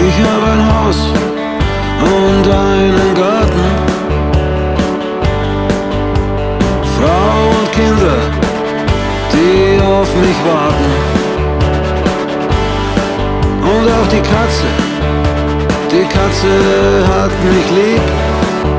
Ich habe ein Haus und einen Garten, Frau und Kinder, die auf mich warten. Und auch die Katze hat mich lieb.